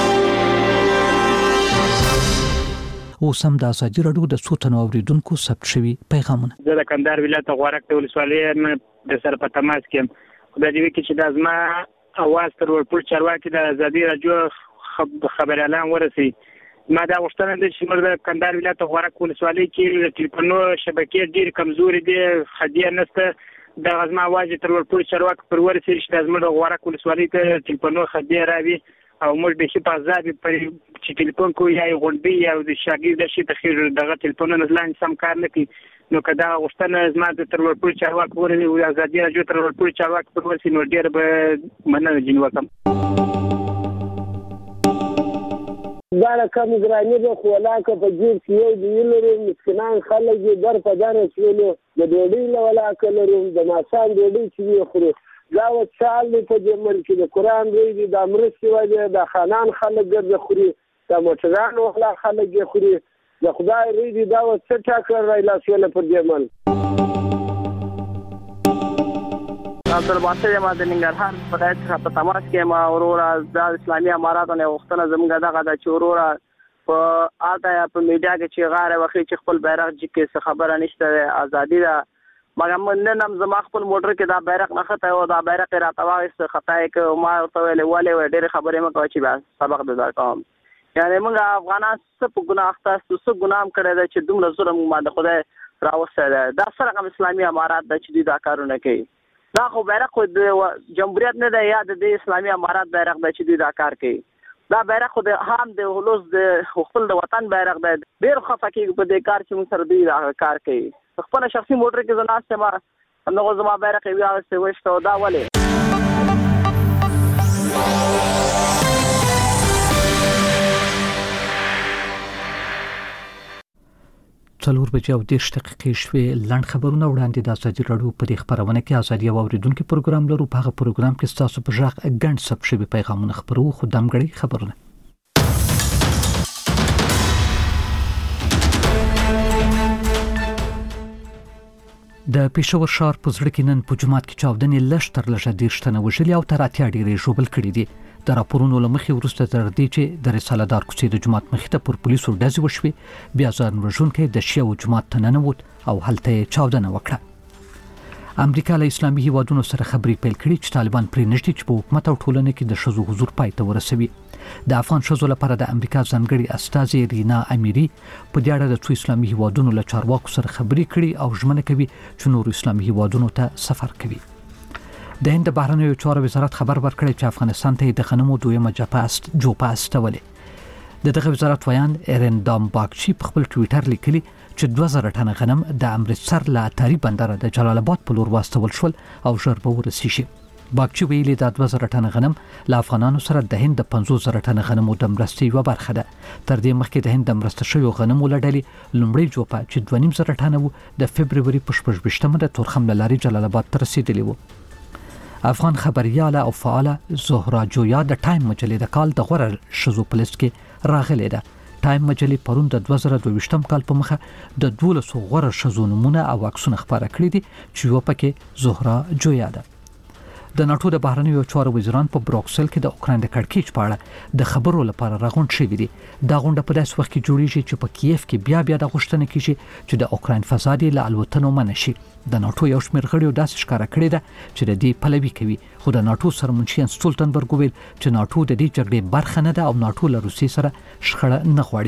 اوس هم د ازادي راډیو د څو تنو اوریدونکو ثبت شوي پیغامونه. زه د کندهار ولایت غوړک ولسوالۍ د سره په تماس کې خدای دې وکړي چې د ازما اواز تر ورپور چارواکي د ازادي راډیو خبر اعلان ورسي. ما دا غوښتنه ده چې موږ د کندهار ولایت غوړک ولسوالۍ کې د ټلیفونو شبکې ډېرې کمزوري دي، خدیه نشته. د ازما اواز تر ورپور چارواکي پر ورسي چې د ازما د غوړک ولسوالۍ ته ټلیفونو خدیه راوي او موږ به شي په آزاد پر چې ټلیفون کوی یا غونډي یا د شاګرد د شي تخیر دغه ټلیفونونه ځلان سم کار نه کوي. نو کدا غوښتنه زما د تر ورپور چارواکي ورني او ازادي راډیو تر ورپور چارواکي پر ورسي نو ډیر به مننه جن وکم. دا کوم ګرانی به خولاکه په جیب کې یو دی لري مسکینان خلک دې در په در شولو د ډوډۍ لولا کلرو د ماسان ډوډۍ چې خوري دا و چال په دې ملک د قران دی د امرسي وجه د خانان خلک ګرځي خوري د موټران ولا خلک خوري د خدای ریدي دا و څه ټاکر رایلاسیونه پر دې مل. عبدالباسط ما د ننګرهار په ځای څخه په تماس کې ما اورورا د اسلامي اماراتو نه وختونه زموږ دغه د چورورا په آتا په میډیا کې چې غاره وخت چې خپل بیرغ جکه څه خبره نشته ازادي دا مګم نن هم زما خپل موټر کې دا بیرغ نه خطا او دا بیرغ را تواغست خطا کې ما ورته ویلې ولې ډېر خبرې مکو چې بس سبق د درکوم. یعنی موږ افغانان څه په ګناه اخته څه ګناه کړی دی چې دومره ظلم ما د خدای راوسته ده. دا سره اسلامي امارات د چې دا کارونه کوي. دا خو بیرغ د جمهوریت نه دی یا د اسلامي امارات بیرغ د چې دا کار کوي. دا بیرغ د هم د هلوز د خپل د وطن بیرغ دی. ډېر خفه کېږي په دې کار چې موږ سره دوی دا کار کوي. خپل شخصي موټر کې زناست ما نو زما بیرغ یې واغسته وشته دا ولې څلور بجې او دېرش دقیقې شوې. لنډ خبرونه وړاندې د ازادي راډیو په دې خبرونه کې ازادي او اوریدونکو پروګرام لرو. په هغه پروګرام کې ستاسو په ژغ ګڼ ثبت شوي پیغامونه خبرو خو دمګړي خبرونه. د پېښور ښار په زړه کې نن په جومات کې چاودنې لږ تر لږه دېرش تنه وژلي او تر اتیا ډېرې ژوبل کړي دي. د راپورونو له مخې وروسته تر دې چې د رساله دار کوڅې د جومات مخې ته پر پولیسو ډزې وشوې، بیا ځان وژونکی د شیعو جومات ته ننوت او هلته یې چاودنه وکړه. امریکا له اسلامي هیوادونو سره خبرې پیل کړي چې طالبان پرې نږدې چې په حکومت او ټولنه کې د ښځو حضور پای ته ورسوي. د افغان ښځو لپاره د امریکا ځانګړي استازي رینا امیری په دې اړه د څو اسلامي هیوادونو له چارواکو سره خبرې کړي او ژمنه کوي چې نورو اسلامي هیوادونو ته سفر کوي. د هند بهرنیو چارو وزارت خبر ورکړی چې افغانستان ته د غنمو دویمه جوپه استولې. د دغه وزارت ویان ارندام باغچی په خپل ټویټر لیکلي چې دوه زره ټنه غنم د امرتسر له اتاري بندر د جلال آباد په لور واستول شول او ژر به ورسیږي. باغچی ویلي د دوه زره ټنه غنم له افغانانو سره د هند د پنځوس زره ټنه غنمو د مرستې یوه برخه ده. تر دې مخکې د هند د مرسته شویو غنمو له ډلې لومړۍ جوپه چې دوه نیم زره ټنه وو د فبروري په شپږ ویشتمه د تورخم له لارې جلال آباد ته رسېدلې وو. افغان خبرياله او فعاله زهرا جویا د ټایم مجلې د کال د غوره ښځو په لیست کې راغلې ده. ټایم مجلې پرون د دوه زره دوه ویشتم کال په مخه د دولسو غوره ښځو نومونه او عکسونه خپاره کړي دي چې یوه پکې زهرا جویا ده. د ناټو د بهرنیو چارو وزیران په بروکسل کې د اوکراین د کړکېچ په اړه د خبرو لپاره راغونډ شوي دي. دا غونډه په داسې وخت کې جوړیږي چې په کیف کې بیا بیا د غوښتنه کیږي چې د اوکراین فضا دې له الوتنو منع شي. د ناټو یو شمېر غړیو داسې ښکاره کړې ده چې د دې پلوي کوي، خو د ناټو سرمنشي یانس سټولټنبرګ وویل چې ناټو د دې جګړې برخه نه ده او ناټو له روسیې سره شخړه نه غواړي.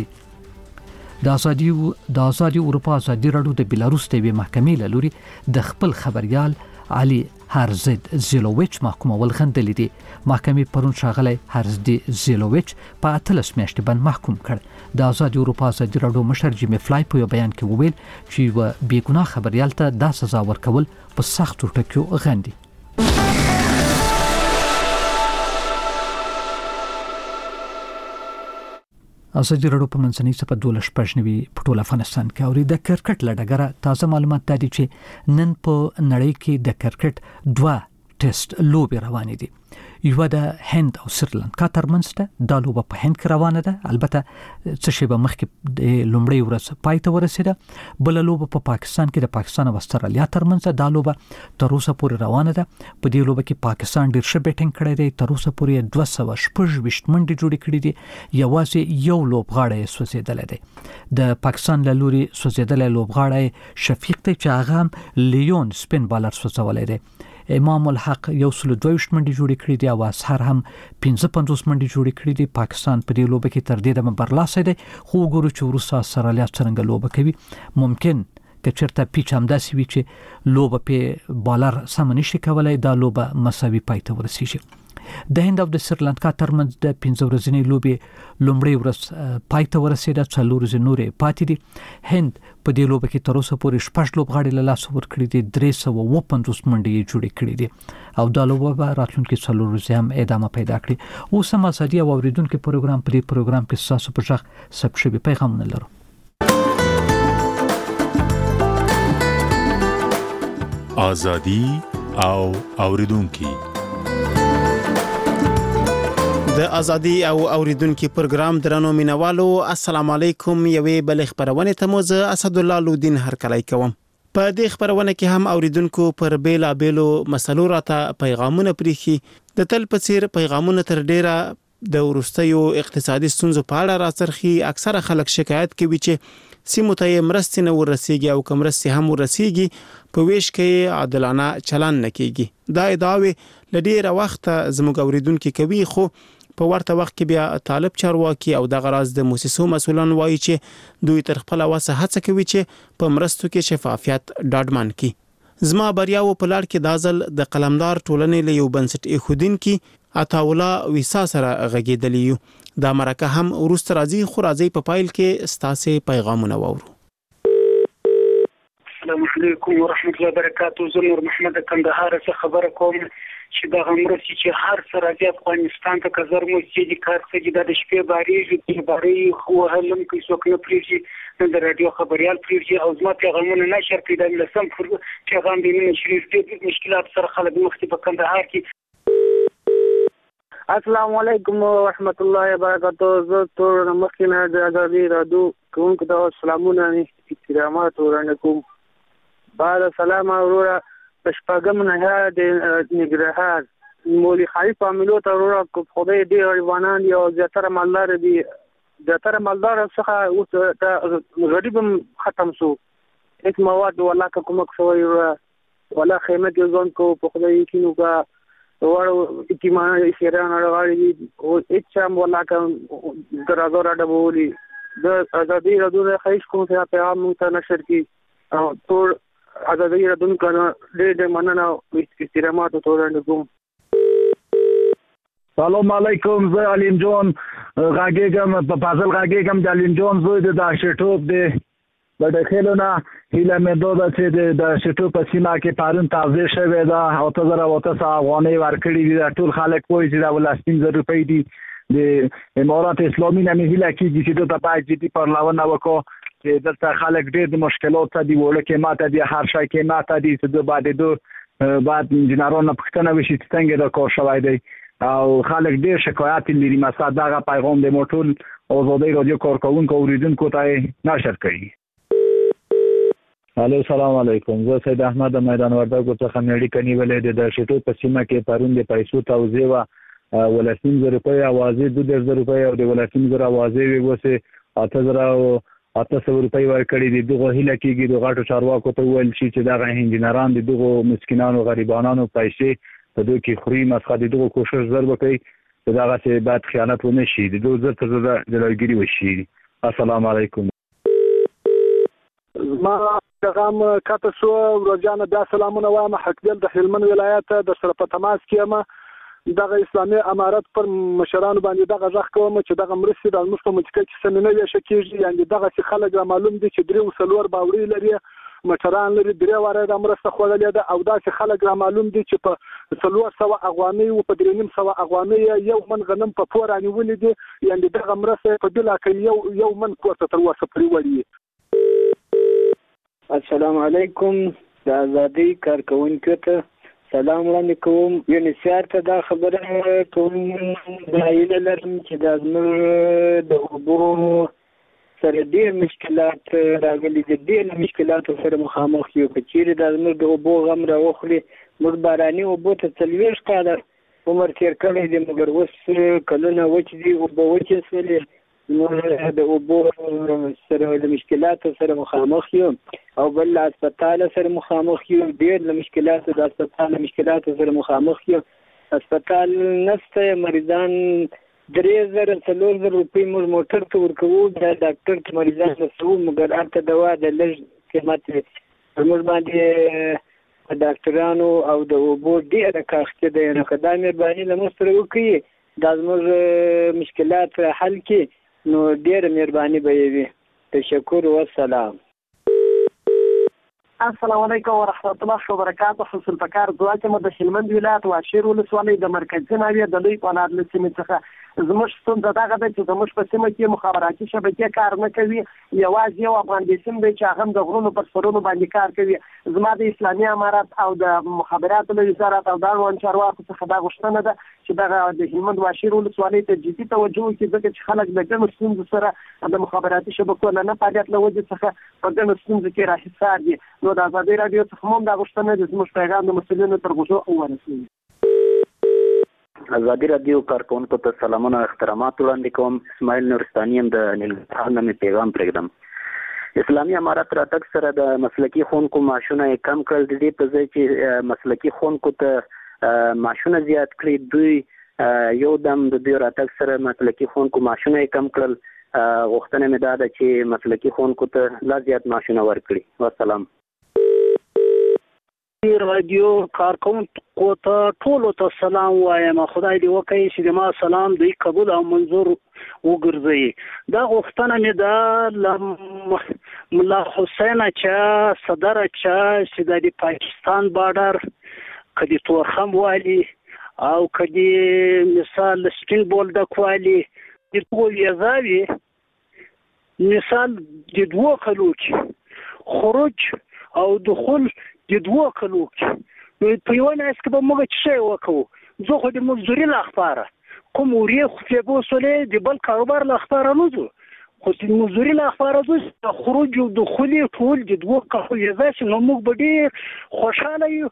د ازادي د ازادي اروپا ازادي راډیو د بیلاروس د یوې محکمې له لوري د خپل خبريال علي هرزد زیلوویچ محکومول غندلې دي. محکمې پرون ښاغلی هرزد زیلوویچ په اتلس میاشتې باندې محکوم کړ. د ازادي اروپا ازادي راډیو مشر جیمی فلای په یو بیان کې وویل چې یوه بېګناه خبریال ته دا سزا ورکول په سختو ټکیو غندي. ازادي راډیو په منځنۍ صفه دولس شپږ نوي په ټول افغانستان کې اوري. د کرکټ له ډګره تازه معلومات دا دي چې نن په نړۍ کې د کرکټ دوه ټیسټ لوبې روانې دي. یوه د هند او سریلانکا ترمنځ ده. دا لوبه په هند کې روانه ده. البته څه شیبه مخکې د لومړۍ ورځ پای ته ورسېده. بله لوبه په پاکستان کې د پاکستان او استرالیا ترمنځ ده. دا لوبه تر اوسه پورې روانه ده. په دې لوبه کې پاکستان ډېر ښه بیټینګ کړی دی. تر اوسه پورې دوه سوه شپږ ویشت منډې جوړې کړي دي. یوازې یو لوبغاړی یې سوځېدلی دی. د پاکستان له لوري سوځېدلی لوبغاړی شفیق دی چې هغه هم لیون سپین بالر سوځولی دی. امام الحق یو سل دوه ویشت منډې جوړې کړي دي او اصحر هم پنځه پنځوس منډې جوړې کړي دي. پاکستان په دې لوبه کې تر دې دمه برلاسی دی، خو وګورو چې وروسته استرالیا څرنګه لوبه کوي. ممکن که چېرته پیچ همداسې وي چې لوبه پې بالر سمه نشي کولی، دا لوبه مساوي پای ته ورسیږي. د هند او د سریلانکا ترمنځ د پنځه ورځنۍ لوبې لومړۍ ورځ پای ته ورسېده. څلور ورځې نورې پاتې دي. هند په دې لوبه کې تر اوسه پورې شپږ لوبغاړي له لاسه ورکړي دي. درې سوه اووه پنځوس منډې یې جوړې کړي دي او دا لوبه به راتلونکي څلور ورځې هم ادامه پیدا کړي. اوس هم ازادي او اورېدونکي پروګرام په دې پروګرام کې ستاسو په غږ ثبت شوي پیغامونه لرو. ازادي او اورېدونکي د ازادي او اوریدونکو پروګرام درنو مینوالو، السلام علیکم. یوې بل خبرونه ته مو زه اسد الله لودین هرکلی کوم. په دې خبرونه کې هم اوریدونکو پر بیلا بیلو مسلو راته پیغامونه پریخي. د تل په څیر پیغامونه تر ډیره د ورستیو اقتصادي ستونزو په اړه راڅرخي. اکثره خلک شکایت کوي چې سیمو ته مرستې نه ورسیږي او کوم مرستې هم ورسیږي په ویش کې عادلانه چلن نه کیږي. دا ادعاوې لډیره وخت زموږ اوریدونکو کوي، خو په ورته وخت کې بیا طالب چارواکي او د غراز د موسسو مسولان وایي چې دوی تر خپل وسه هڅه کوي چې په مرستو کې شفافیت ډاډمن کړي. زما بریاو په لړ کې دازل د قلمدار ټولنې له یو بنسټ ایښودونکي عطاولا ویسا سره غږیدلی یو. دا مرکه هم ورسته راځي، خو راځي په پایل کې ستاسو پیغامونه وورو. السلام علیکم ورحمت الله وبرکاتہ. زه نور محمد کندهار څخه خبر کوم چې د غمرسي چې هر سره د افغانستان ته کزر مو چې کار څه د شپې باریږي د باری خو هلم کې څوک نه پریږي د رادیو خبريال پریږي او زما پیغامونه نشر کړي د لسم پیغام د مين شریف د مشکلات سره خلک مخ په کندهار کې. السلام علیکم ورحمت الله وبرکاته. زه تور مخکینه د ازادي رادیو کوونکو ته سلامونه احترامات وړاندې کوم. بعد سلام اورورا شپږم نه د نګرهار مولي خلیف عاملو ته اورورا خدای دې غریبانان یو زیاتره مالدار دي زیاتره مالدار څخه اوس د غریبم ختم شو هیڅ مواد ولا کوم څه ولا خیمه کې ځون کو په خدای کینو کا ورو کی ما شیران راغلي او اچم ولا کوم درازو را ډبولي د ازادي رادیو د خیش کوم څه پیغام ته نشر کی او ټول ازادي رادیو کنه ډېر ډېر مننه او احترامات ورته کوم. سلام علیکم. زه علیم جون غاګیګم په فاضل غاګیګم د علیم جون زوی د داشټوب دی د دخلونه هیله مې دوه چې د شټو په سیمه کې پارون تازه شوی دا او ته زره وته افغاني ورکړي دي ټول خلک وایي چې دا ولستین زر روپۍ دي د امارات اسلامي نه هیله کېږي چې د پای جدي پرلاونه وکړو چې دلته خلک ډېر د مشکلات دي وړه کې ماته دي هر شي کې ماته دي چې د بعد دو بعد انجنیرانو پښتنه وشي څنګه دا کار شوی دی او خلک ډېر شکایت لري مثلا دا پیغام د موټول ازادي رادیو کارکونکو اوریدونکو ته نشر کړي. الو سلام علیکم. زه سید احمد میدان وردګو څخه مېړی کني ولې د شټو په سیمه کې پرون د پیسو توزیع و ولسین زر روپۍ اوازې دوه زر روپۍ او د ولسین زر اوازې وګوسه اته زر اته سو روپۍ ورکړي دي. دغه هیله کېږي د غاټو چارواکو ته ویل شي چې دغه انجنیران د دغه مسکینانو غریبانو پیسې په دوی کې خوري مسخه د دغه کوشش زر وکړي چې دغه څه بعد خیانت ونه شي د دوه زر تر زر جلوګیری وشي. السلام علیکم. ما پیغام کاته سو ورځانه د سلامونه وایم حقدل د هلمند ولایت د سره په تماس کې ما دغه اسلامي امارات پر مشرانو باندې دغه ځخ کوم چې دغه مرستې د مسلمان منطقه کې سمنه وي شکیږي یعنی دغه څه خلک معلوم دي چې درې وسلور باوري لري مشران لري درې واره د مرسته خوللې ده او دا چې خلک معلوم دي چې په سلور سو اغوامي او په درې نیم سو اغوامي یو من غنم په پور انیولې دي یعنی دغه مرسته په بلا کې یو یو من کوته تر وسه پرې وړي. السلام علیکم. د ازادي کارکونکو ته سلام وړاندې کوم. یونیسیار ته دا خبره کوم د ایله لرم چې د زموږ د اوبو سره ډېر مشکلات راغلي دي ډېر مشکلات سره مخامخ یو کچېره د زموږ د اوبو غم راوخلي موږ باراني اوبو ته څلوېښت کاله عمر تېر کړی دی مګر اوس کلونه وچ دي اوبه وچې شولې موږ د اوبو سره د مشکلاتو سره مخامخ یو او بل له هسپتال سره مخامخ یو ډېر له مشکلاتو د هسپتال مشکلاتو سره مخامخ یو هسپتال نشته مریضان درې زره څلور زره روپۍ موږ موټر ته ورکوو د ډاکټر ته مریضان رسوو مګر هلته دوا د لږ قیمت پر موږ باندې ډاکټرانو او د اوبو ډېره کاښتې ده نو که دا مهرباني له موږ سره وکړي دا زموږ مشکلات حل کړي نو ډېره مهرباني به یې وي. تشکر والسلام. السلام علیکم ورحمت الله وبرکاته. حسن پکار دعا چې مو د هلمند ولایت واشیر ولسوالۍ د مرکزي ناوې د لوی پنار له سیمې څخه زموږ ستونزه دغه ده چې زموږ په سیمه کې مخابراتي شبکې کار نه کوي یوازې یو افغان بیسیم دی چې هغه هم د غرونو پر سرونو باندې کار کوي. زما د اسلامي امارات او د مخابراتو له وزارت او د اړوند چارواکو څخه دا غوښتنه ده چې دغه د هلمند واشیر ولسوالۍ ته جدي توجه وکړي ځکه چې خلک د ګڼو ستونزو سره د مخابراتي شبکو نه نه فعالیت له وجې څخه په ګڼو ستونزو کې راحصار دي. نو د ازادي راډیو څخه هم دا غوښتنه ده زموږ پیغام د مسؤلینو تر غوږو ورسوي. ازادي راډیو کارکونکو ته سلامونه او احترامات وړاندې کوم. اسماعیل نورستاني یم د ننګرهار نه مې پیغام پرېږدم. اسلامي امارات راتګ سره د مسلکي ښوونکو معاشونه یې کم کړل د دې په ځای چې مسلکي ښوونکو ته معاشونه زیات کړي دوی یو دم د دوی راتګ سره مسلکي ښوونکو معاشونه یې کم کړل. غوښتنه مې دا ده چې مسلکي ښوونکو ته لا زیات معاشونه ورکړي. والسلام. رادیو کارکونکو ته ټولو ته سلام وایم. خدای دې وکړي چې زما سلام دوی قبول او منظور وګرځي. دا غوښتنه مې ده له ملا حسین چا صدر چا چې د پاکستان بارډر کدي تورخم والی او کدي مثال سپین بول د کوالي د ټول یزاوي مثال د دوه کلو کې خروج او دخول د دوه کلو کې په یو نه اس کې به موږ څه وکړو زه خو د مزدوري لاخباره کوم ورې خو په بوسله د بل کاروبار لاخباره نه زو خو د مزدوري لاخباره زو خروج او دخول ټول د دوه کلو یزاوي نو موږ به ډیر خوشاله یو.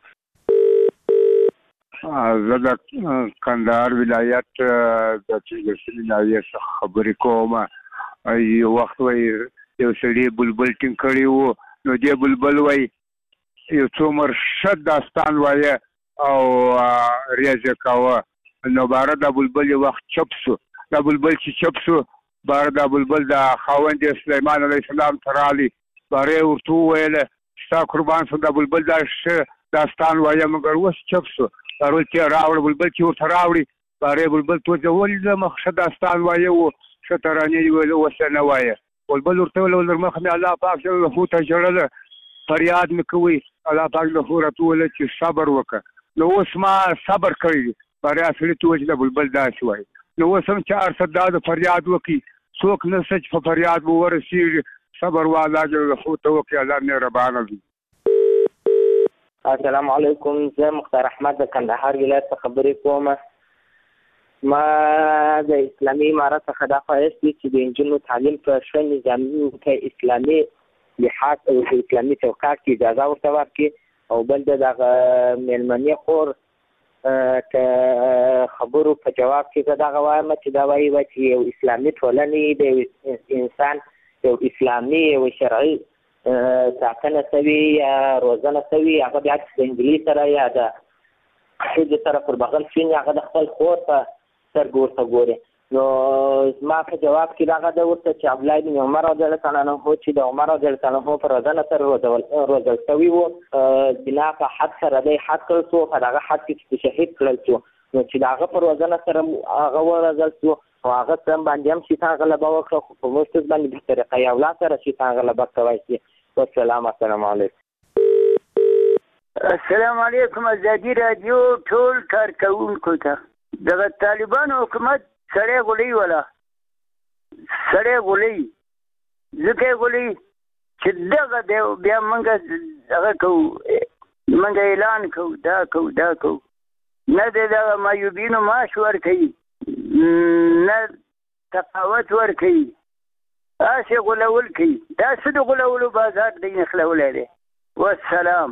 زه د کندهار ولایت د تلویزیون ناوې څخه خبرې کوم. یو وخت وای یو سړي بلبل ټینګ کړی وو نو دې بلبل وای یو څو مرشد داستان وای او ریاضه کاوه نو بار د بلبل یو وخت چپ شو د بلبل چې چپ شو بار د بلبل د خاوند سليمان عليه السلام ترالی باره ورته ویل ستا قربان شو د بلبل دا داستان وای مګر وس چپ شو ضرورت راوړ بلبل چې ورته راوړي باره بلبل تو ځول د مخشه داستان وای وو شترانی ویل وسنه وای بلبل ورته ول مخ مې الله پاک له هو ته جوړل فریاد مکوي الله پاک له هو راته ول چې صبر وکړه نو اوس ما صبر کړی باره اصلي تو چې بلبل دا شوی نو اوس هم چار صدا د فریاد وکي څوک نه سچ په فریاد ورسي صبر والا له هو ته وکي الله نه ربانه. السلام علیکم، زه مختار احمد د کندهار ولایت څخه خبرې کوم. ما د اسلامي امارت څخه دا خواهش دي چې د نجونو تعلیم په ښه نظامي کې اسلامي لحاظ او اسلامي چوکاټ کې اجازه ورته ورکړي او بل د دغه مېلمنې خور که خبرو په جواب کې زه دغه وایم چې دا وایي چې یو اسلامي ټولنې د انسان یو اسلامي یو شرعي ساکنه سوي یا روزنه سوي هغه بیا د انجلۍ سره یا د ښځې سره پر بغل شوي هغه د خپل خور په سترګو ورته ګوري. نو زما په جواب کې دغه ده ورته چې عبدالله بن عمر رضی الله تعالی عنه چې د عمر رضی الله تعالی عنه په روزنه سره روزل شوي وو بنا په حد سره دی حد کړل شو په دغه حد کې چې شهید کړل شو نو چې د هغه په روزنه سره هغه وروزل شو او هغه سم باندې هم شیطان غلبه وکړه خو په موږ باندې په طریقه یو لا سره شیطان غلبه کوي شي. والسلام السلام علیکم. السلام علیکم. ازادي رادیو ټول کارکونکو ته دغه طالبانو حکومت سړی غولي ولا سړی غولي ځکه غولي چې دغه بیا موږ هغه کوو موږ اعلان کوو دا کوو دا کوو نه د مایوبینو معاش ورکوي نه تفاوت ورکوي هسې غولول کوي دا څه د غولولو بازار دی نښلولی دی. والسلام.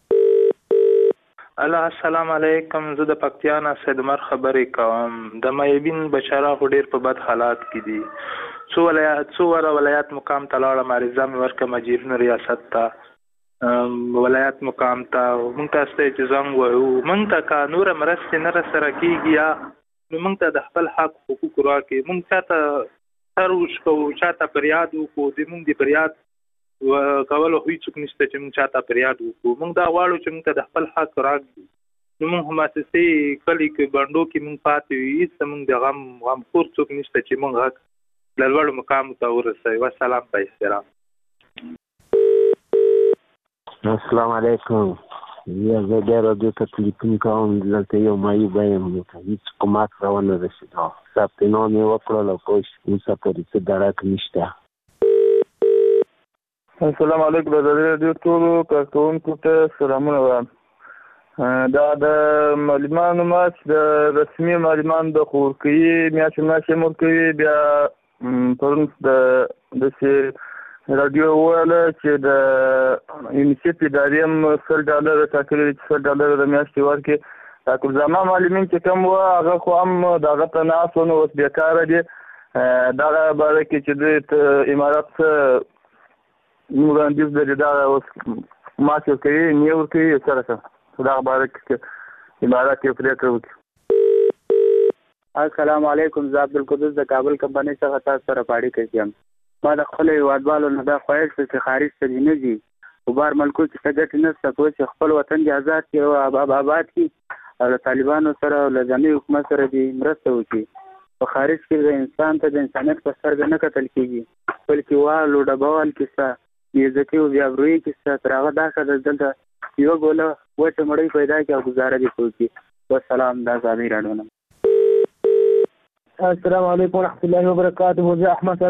الله السلام علیکم. زه د پکتیا نه سید عمر خبرې کوم. د مایبین بشرا خو ډېر په بد حالات کې دي. څو ولایت څو ولایت مقام ته لاړم عریضه مې ورکړه مجیرونو ریاست ته ولایت مقام ته موږ ته ستې چې زنګ وایو موږ ته که نوره مرستې نه راسره کېږي یا نو موږ ته د خپل حق حقوق راکړي موږ چاته سر وشکوو چاته فریاد وکړو د موږ د فریاد کولو خو هېڅوک نشته چې موږ چاته فریاد وکړو موږ دا غواړو چې موږ ته د خپل حق راکړي نو موږ مؤسسې کلي کې بنډو کې موږ پاتې وي هېڅ موږ د غم غمخور څوک نشته چې موږ حق له لوړو مقامو ته ورسوي. والسلام په احترام. السلام علیکم. یا زه بیا رادیو ته تلیفون کوم دلته یو معیوبه یم هېڅ کومک راونه رسېدا ثبت نام یې وکړل او پوه اوسه پورې څه درک نشته. السلام علیکم. د رادیو ټولو کارکوونکو ته سلامونه وایم. دا د معلمانو ماش د رسمي معلمانو د خو ورکوي میاشتې میاشتې هم ورکوي بیا پرون د داسې راډیو وویله چې د یونیسیف ادارې هم سل ډالره ټاکلي دي چې سل ډالره د میاشتې ورکړي. دا کلزامه معلمین چې کوم وو هغه خو هم د هغه ته ناست وو نو اوس بېکاره دي. دغه باره کې چې دوی امارت څه وړاندیز لري دا اوس ماش ورکوي نه ورکوي سره څه دغه باره کې امارت یې پرېکړه وکړي. السلام علیکم. زه عبدالقدوس د کابل کمپنۍ څخه تاسو سره په اړیکه کې یم. ما د خپلو هېوادوالو نه دا خواهش دی چې خارج ته دې نه ځي په بار ملکو کې څه ګټې نشته کوی چې خپل وطن دې آزاد کړي او آباد کړي او له طالبانو سره او له ځاني حکومت سره دې مرسته وکړي. په خارج کې د انسان ته د انسانیت په سترګه نه کتل کېږي بلکې وال او ډبوال کیسه بېعزتي او بېابرویي کیسه تر هغه دا ښه ده دلته یوه ګوله وچه مړۍ پیدا کړي او ګزاره دې وکړي. والسلام د ازادي راډیو. السلام علیکم ورحمۃ اللہ وبرکاتہ. زه احمد